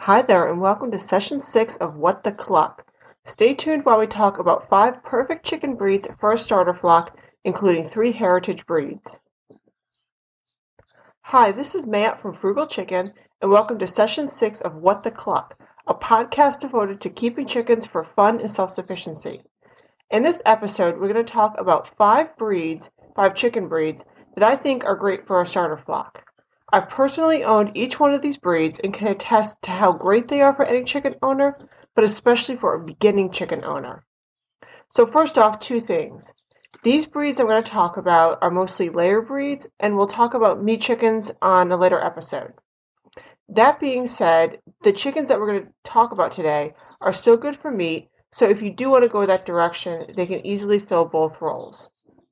Hi there, and welcome to Session 6 of What the Cluck. Stay tuned while we talk about 5 perfect chicken breeds for a starter flock, including 3 heritage breeds. Hi, this is Matt from Frugal Chicken, and welcome to Session 6 of What the Cluck, a podcast devoted to keeping chickens for fun and self-sufficiency. In this episode, we're going to talk about 5 chicken breeds, that I think are great for a starter flock. I've personally owned each one of these breeds and can attest to how great they are for any chicken owner, but especially for a beginning chicken owner. So first off, 2 things. These breeds I'm going to talk about are mostly layer breeds, and we'll talk about meat chickens on a later episode. That being said, the chickens that we're going to talk about today are still good for meat, so if you do want to go that direction, they can easily fill both roles.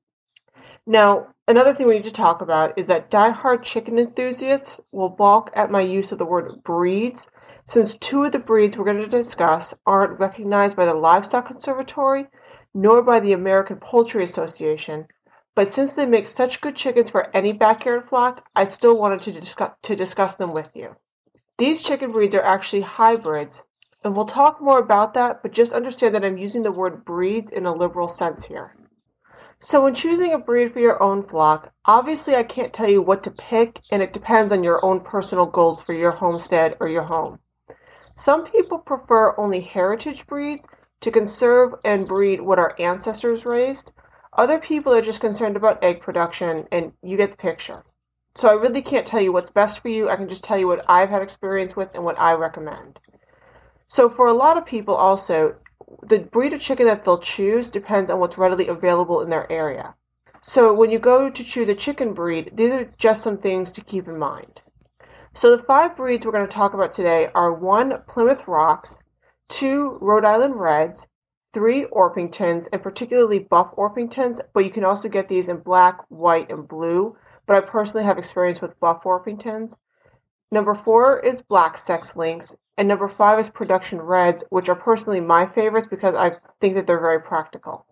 Now, another thing we need to talk about is that die-hard chicken enthusiasts will balk at my use of the word breeds, since 2 of the breeds we're going to discuss aren't recognized by the Livestock Conservatory nor by the American Poultry Association, but since they make such good chickens for any backyard flock, I still wanted to discuss them with you. These chicken breeds are actually hybrids, and we'll talk more about that, but just understand that I'm using the word breeds in a liberal sense here. So when choosing a breed for your own flock, obviously I can't tell you what to pick, and it depends on your own personal goals for your homestead or your home. Some people prefer only heritage breeds to conserve and breed what our ancestors raised. Other people are just concerned about egg production, and you get the picture. So I really can't tell you what's best for you. I can just tell you what I've had experience with and what I recommend. So for a lot of people also, the breed of chicken that they'll choose depends on what's readily available in their area. So when you go to choose a chicken breed, these are just some things to keep in mind. So the 5 breeds we're going to talk about today are 1. Plymouth Rocks, 2. Rhode Island Reds, 3. Orpingtons, and particularly buff Orpingtons, but you can also get these in black, white, and blue, but I personally have experience with buff Orpingtons. Number 4 is Black Sex Links, and number 5 is Production Reds, which are personally my favorites because I think that they're very practical.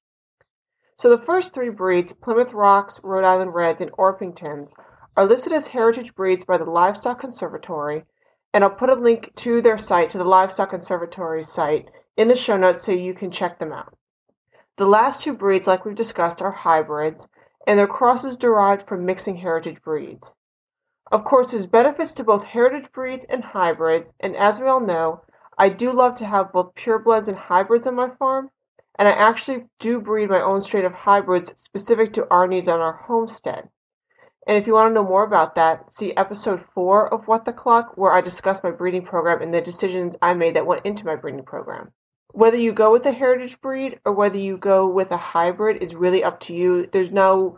So the first 3 breeds, Plymouth Rocks, Rhode Island Reds, and Orpingtons, are listed as heritage breeds by the Livestock Conservatory, and I'll put a link to their site, to the Livestock Conservatory's site, in the show notes so you can check them out. The last 2 breeds, like we've discussed, are hybrids, and their crosses derived from mixing heritage breeds. Of course, there's benefits to both heritage breeds and hybrids, and as we all know, I do love to have both purebloods and hybrids on my farm, and I actually do breed my own strain of hybrids specific to our needs on our homestead. And if you want to know more about that, see episode 4 of What the Cluck, where I discuss my breeding program and the decisions I made that went into my breeding program. Whether you go with a heritage breed or whether you go with a hybrid is really up to you. There's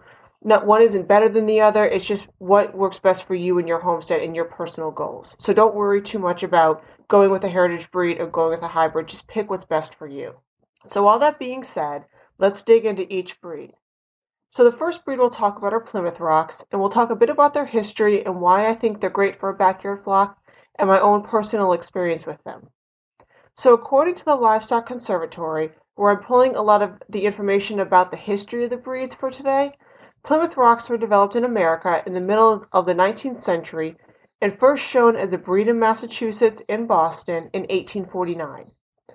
not one isn't better than the other. It's just what works best for you and your homestead and your personal goals. So don't worry too much about going with a heritage breed or going with a hybrid. Just pick what's best for you. So all that being said, let's dig into each breed. So the first breed we'll talk about are Plymouth Rocks, and we'll talk a bit about their history and why I think they're great for a backyard flock and my own personal experience with them. So according to the Livestock Conservatory, where I'm pulling a lot of the information about the history of the breeds for today, Plymouth Rocks were developed in America in the middle of the 19th century and first shown as a breed in Massachusetts and Boston in 1849.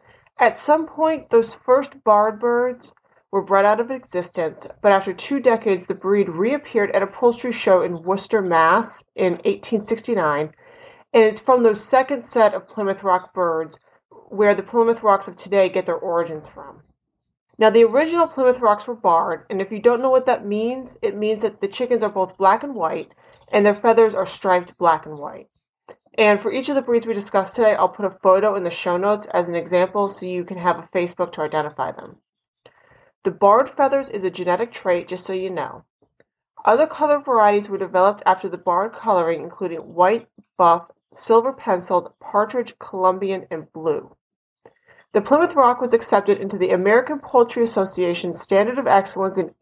At some point, those first barred birds were bred out of existence, but after 2 decades, the breed reappeared at a poultry show in Worcester, Mass. in 1869, and it's from those second set of Plymouth Rock birds where the Plymouth Rocks of today get their origins from. Now, the original Plymouth Rocks were barred, and if you don't know what that means, it means that the chickens are both black and white, and their feathers are striped black and white. And for each of the breeds we discussed today, I'll put a photo in the show notes as an example so you can have a Facebook to identify them. The barred feathers is a genetic trait, just so you know. Other color varieties were developed after the barred coloring, including white, buff, silver penciled, partridge, Colombian, and blue. The Plymouth Rock was accepted into the American Poultry Association's Standard of Excellence in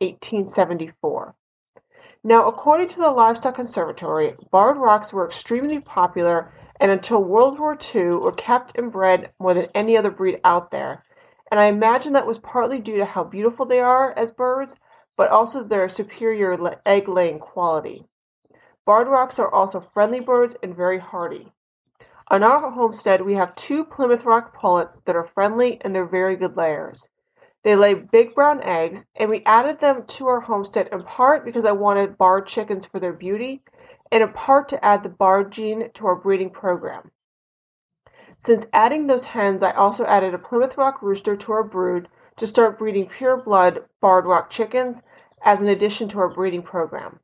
1874. Now, according to the Livestock Conservatory, barred rocks were extremely popular and until World War II were kept and bred more than any other breed out there, and I imagine that was partly due to how beautiful they are as birds, but also their superior egg-laying quality. Barred rocks are also friendly birds and very hardy. On our homestead, we have 2 Plymouth Rock pullets that are friendly and they're very good layers. They lay big brown eggs, and we added them to our homestead in part because I wanted barred chickens for their beauty, and in part to add the barred gene to our breeding program. Since adding those hens, I also added a Plymouth Rock rooster to our brood to start breeding pure blood barred rock chickens as an addition to our breeding program.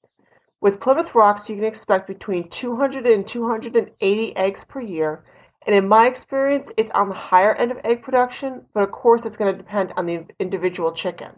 With Plymouth Rocks, you can expect between 200 and 280 eggs per year, and in my experience, it's on the higher end of egg production, but of course it's going to depend on the individual chicken.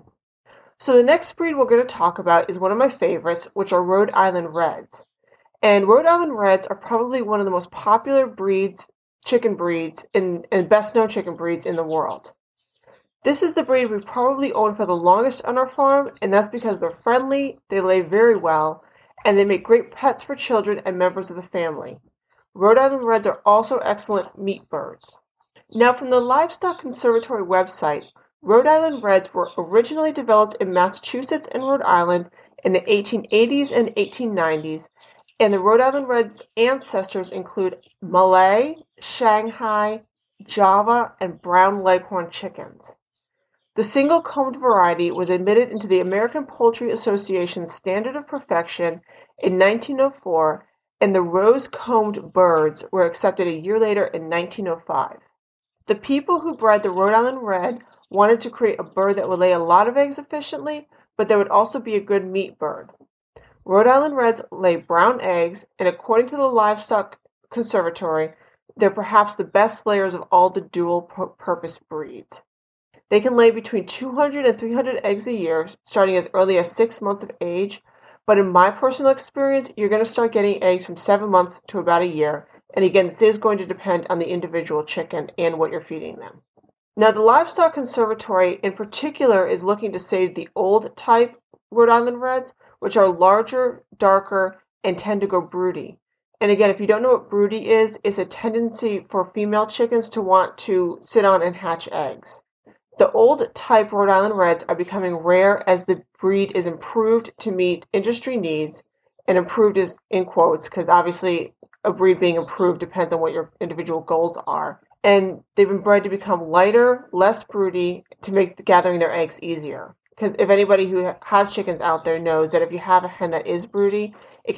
So the next breed we're going to talk about is one of my favorites, which are Rhode Island Reds. And Rhode Island Reds are probably one of the most popular chicken breeds, and best known chicken breeds in the world. This is the breed we've probably owned for the longest on our farm, and that's because they're friendly, they lay very well, and they make great pets for children and members of the family. Rhode Island Reds are also excellent meat birds. Now, from the Livestock Conservatory website, Rhode Island Reds were originally developed in Massachusetts and Rhode Island in the 1880s and 1890s, and the Rhode Island Reds' ancestors include Malay, Shanghai, Java, and brown Leghorn chickens. The single-combed variety was admitted into the American Poultry Association's Standard of Perfection in 1904, and the rose-combed birds were accepted a year later in 1905. The people who bred the Rhode Island Red wanted to create a bird that would lay a lot of eggs efficiently, but that would also be a good meat bird. Rhode Island Reds lay brown eggs, and according to the Livestock Conservatory, they're perhaps the best layers of all the dual-purpose breeds. They can lay between 200 and 300 eggs a year, starting as early as 6 months of age, but in my personal experience, you're going to start getting eggs from 7 months to about a year, and again, this is going to depend on the individual chicken and what you're feeding them. Now, the Livestock Conservatory in particular is looking to save the old type Rhode Island Reds, which are larger, darker, and tend to go broody. And again, if you don't know what broody is, it's a tendency for female chickens to want to sit on and hatch eggs. The old type Rhode Island Reds are becoming rare as the breed is improved to meet industry needs, and improved is in quotes because obviously a breed being improved depends on what your individual goals are. And they've been bred to become lighter, less broody, to make gathering their eggs easier. Because if anybody who has chickens out there knows that if you have a hen that is broody,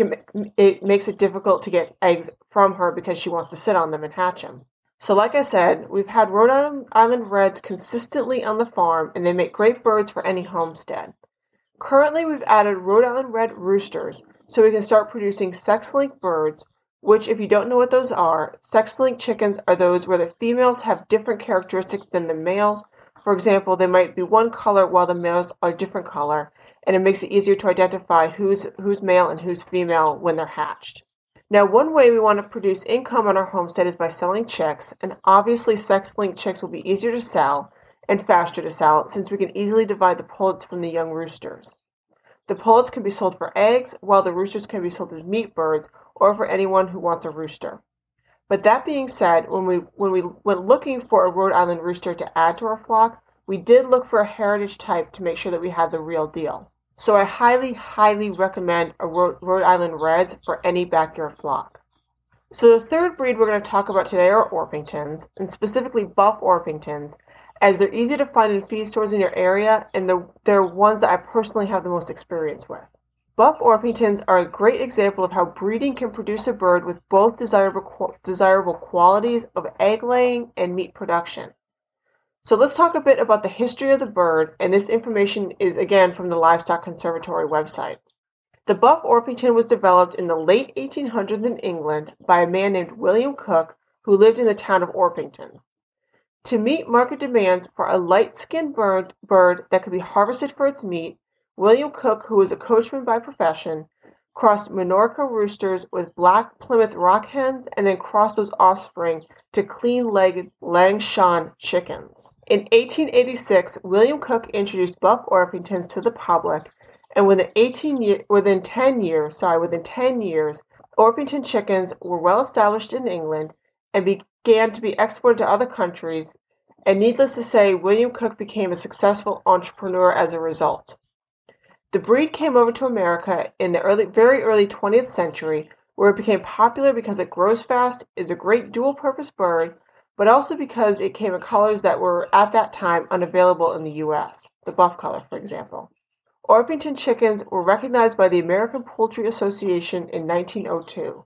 it makes it difficult to get eggs from her because she wants to sit on them and hatch them. So like I said, we've had Rhode Island Reds consistently on the farm, and they make great birds for any homestead. Currently, we've added Rhode Island Red roosters so we can start producing sex-linked birds, which, if you don't know what those are, sex-linked chickens are those where the females have different characteristics than the males. For example, they might be one color while the males are a different color, and it makes it easier to identify who's male and who's female when they're hatched. Now, one way we want to produce income on our homestead is by selling chicks, and obviously sex-linked chicks will be easier to sell and faster to sell since we can easily divide the pullets from the young roosters. The pullets can be sold for eggs, while the roosters can be sold as meat birds or for anyone who wants a rooster. But that being said, when we went looking for a Rhode Island rooster to add to our flock, we did look for a heritage type to make sure that we had the real deal. So I highly, highly recommend a Rhode Island Reds for any backyard flock. So the third breed we're going to talk about today are Orpingtons, and specifically Buff Orpingtons, as they're easy to find in feed stores in your area, and they're ones that I personally have the most experience with. Buff Orpingtons are a great example of how breeding can produce a bird with both desirable qualities of egg laying and meat production. So let's talk a bit about the history of the bird, and this information is again from the Livestock Conservatory website. The Buff Orpington was developed in the late 1800s in England by a man named William Cook, who lived in the town of Orpington. To meet market demands for a light-skinned bird that could be harvested for its meat, William Cook, who was a coachman by profession, crossed Minorca roosters with black Plymouth Rock hens, and then crossed those offspring to clean-legged Langshan chickens. In 1886, William Cook introduced Buff Orpingtons to the public, and within 10 years, Orpington chickens were well established in England and began to be exported to other countries, and needless to say, William Cook became a successful entrepreneur as a result. The breed came over to America in the very early 20th century, where it became popular because it grows fast, is a great dual-purpose bird, but also because it came in colors that were at that time unavailable in the U.S., the buff color, for example. Orpington chickens were recognized by the American Poultry Association in 1902.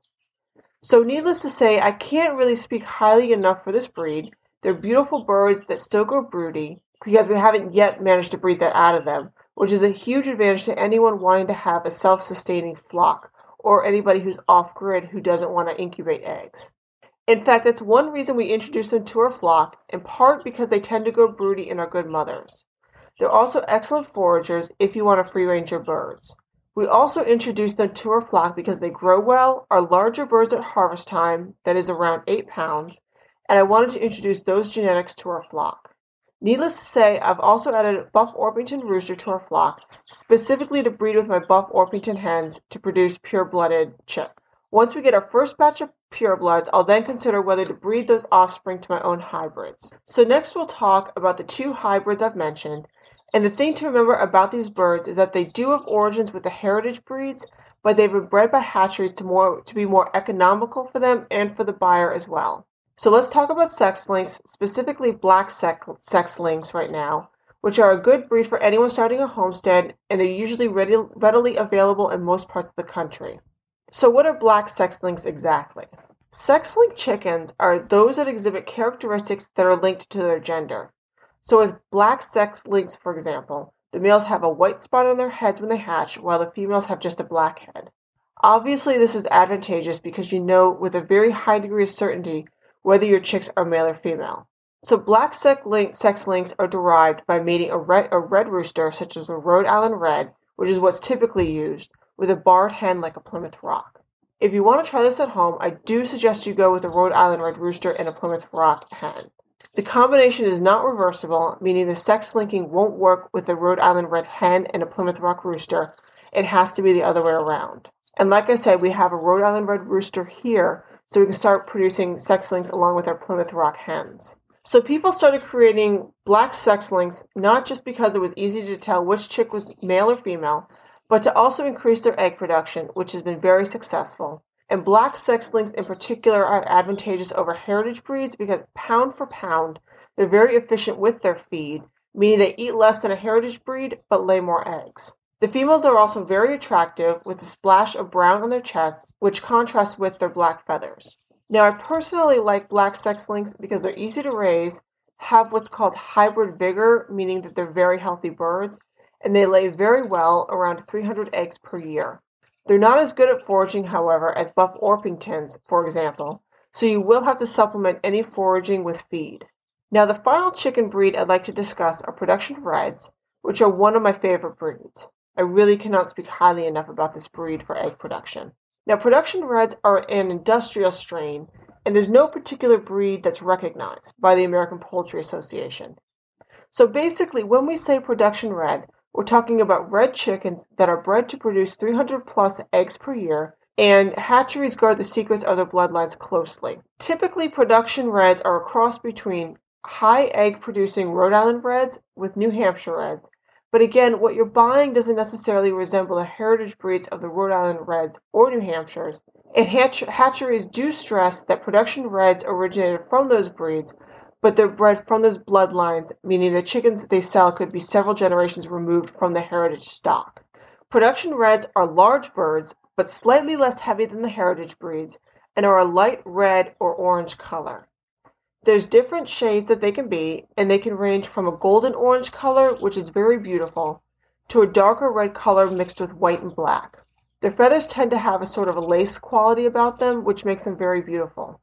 So needless to say, I can't really speak highly enough for this breed. They're beautiful birds that still go broody, because we haven't yet managed to breed that out of them, which is a huge advantage to anyone wanting to have a self-sustaining flock, or anybody who's off-grid who doesn't want to incubate eggs. In fact, that's one reason we introduce them to our flock, in part because they tend to go broody and are good mothers. They're also excellent foragers if you want to free-range your birds. We also introduce them to our flock because they grow well, are larger birds at harvest time, that is around 8 pounds, and I wanted to introduce those genetics to our flock. Needless to say, I've also added a Buff Orpington rooster to our flock, specifically to breed with my Buff Orpington hens to produce pure-blooded chicks. Once we get our first batch of purebloods, I'll then consider whether to breed those offspring to my own hybrids. So next we'll talk about the 2 hybrids I've mentioned. And the thing to remember about these birds is that they do have origins with the heritage breeds, but they've been bred by hatcheries to be more economical for them and for the buyer as well. So let's talk about sex lynx, specifically black sex lynx right now, which are a good breed for anyone starting a homestead, and they're usually readily available in most parts of the country. So what are black sex lynx exactly? Sex-linked chickens are those that exhibit characteristics that are linked to their gender. So with black sex lynx, for example, the males have a white spot on their heads when they hatch, while the females have just a black head. Obviously, this is advantageous because you know with a very high degree of certainty whether your chicks are male or female. So black sex lynx are derived by mating a red rooster, such as a Rhode Island Red, which is what's typically used, with a barred hen like a Plymouth Rock. If you want to try this at home, I do suggest you go with a Rhode Island Red rooster and a Plymouth Rock hen. The combination is not reversible, meaning the sex linking won't work with a Rhode Island Red hen and a Plymouth Rock rooster. It has to be the other way around. And like I said, we have a Rhode Island Red rooster here, so we can start producing sex links along with our Plymouth Rock hens. So people started creating black sex links not just because it was easy to tell which chick was male or female, but to also increase their egg production, which has been very successful. And black sex lynx in particular are advantageous over heritage breeds because pound for pound, they're very efficient with their feed, meaning they eat less than a heritage breed but lay more eggs. The females are also very attractive with a splash of brown on their chests, which contrasts with their black feathers. Now, I personally like black sex lynx because they're easy to raise, have what's called hybrid vigor, meaning that they're very healthy birds, and they lay very well, around 300 eggs per year. They're not as good at foraging, however, as Buff Orpingtons, for example, so you will have to supplement any foraging with feed. Now, the final chicken breed I'd like to discuss are production reds, which are one of my favorite breeds. I really cannot speak highly enough about this breed for egg production. Now, production reds are an industrial strain, and there's no particular breed that's recognized by the American Poultry Association. So basically, when we say production red, we're talking about red chickens that are bred to produce 300 plus eggs per year, and hatcheries guard the secrets of their bloodlines closely. Typically, production reds are a cross between high egg producing Rhode Island Reds with New Hampshire Reds, but again, what you're buying doesn't necessarily resemble the heritage breeds of the Rhode Island Reds or New Hampshires, and hatcheries do stress that production reds originated from those breeds, but they're bred from those bloodlines, meaning the chickens they sell could be several generations removed from the heritage stock. Production reds are large birds, but slightly less heavy than the heritage breeds, and are a light red or orange color. There's different shades that they can be, and they can range from a golden orange color, which is very beautiful, to a darker red color mixed with white and black. Their feathers tend to have a sort of a lace quality about them, which makes them very beautiful.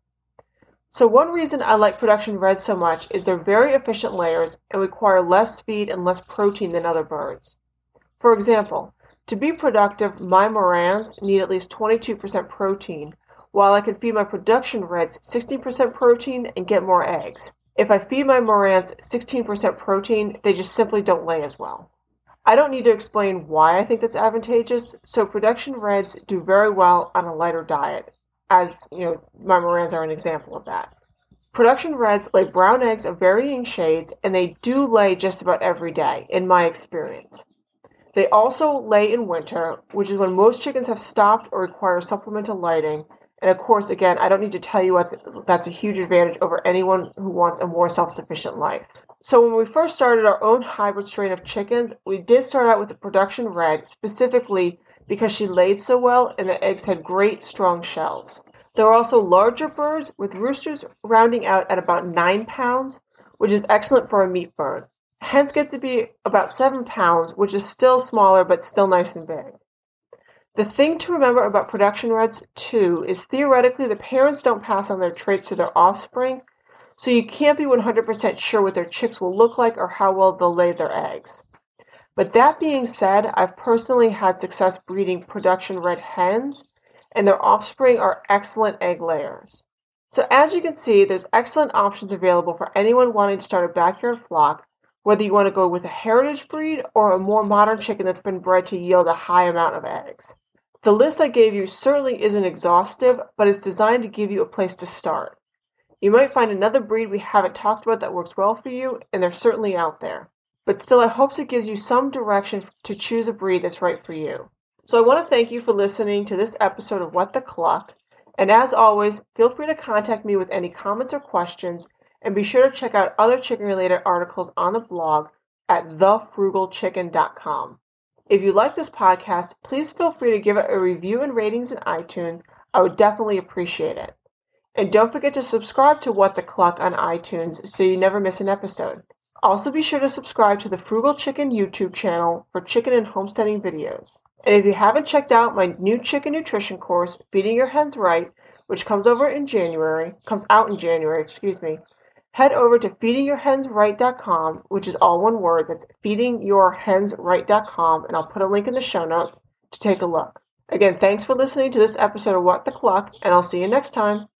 So one reason I like production reds so much is they're very efficient layers and require less feed and less protein than other birds. For example, to be productive, my Morans need at least 22% protein, while I can feed my production reds 16% protein and get more eggs. If I feed my Morans 16% protein, they just simply don't lay as well. I don't need to explain why I think that's advantageous, so production reds do very well on a lighter diet. As you know, my Morans are an example of that. Production reds lay brown eggs of varying shades, and they do lay just about every day, in my experience. They also lay in winter, which is when most chickens have stopped or require supplemental lighting. And of course, again, I don't need to tell you that's a huge advantage over anyone who wants a more self-sufficient life. So when we first started our own hybrid strain of chickens, we did start out with the production red, specifically because she laid so well and the eggs had great, strong shells. There are also larger birds, with roosters rounding out at about 9 pounds, which is excellent for a meat bird. Hens get to be about 7 pounds, which is still smaller but still nice and big. The thing to remember about production reds, too, is theoretically the parents don't pass on their traits to their offspring, so you can't be 100% sure what their chicks will look like or how well they'll lay their eggs. But that being said, I've personally had success breeding production red hens, and their offspring are excellent egg layers. So as you can see, there's excellent options available for anyone wanting to start a backyard flock, whether you want to go with a heritage breed or a more modern chicken that's been bred to yield a high amount of eggs. The list I gave you certainly isn't exhaustive, but it's designed to give you a place to start. You might find another breed we haven't talked about that works well for you, and they're certainly out there. But still, I hope it gives you some direction to choose a breed that's right for you. So I want to thank you for listening to this episode of What the Cluck, and as always, feel free to contact me with any comments or questions, and be sure to check out other chicken-related articles on the blog at thefrugalchicken.com. If you like this podcast, please feel free to give it a review and ratings in iTunes. I would definitely appreciate it. And don't forget to subscribe to What the Cluck on iTunes so you never miss an episode. Also be sure to subscribe to the Frugal Chicken YouTube channel for chicken and homesteading videos. And if you haven't checked out my new chicken nutrition course, Feeding Your Hens Right, which comes out in January, head over to feedingyourhensright.com, which is all one word. That's feedingyourhensright.com, and I'll put a link in the show notes to take a look. Again, thanks for listening to this episode of What the Cluck, and I'll see you next time.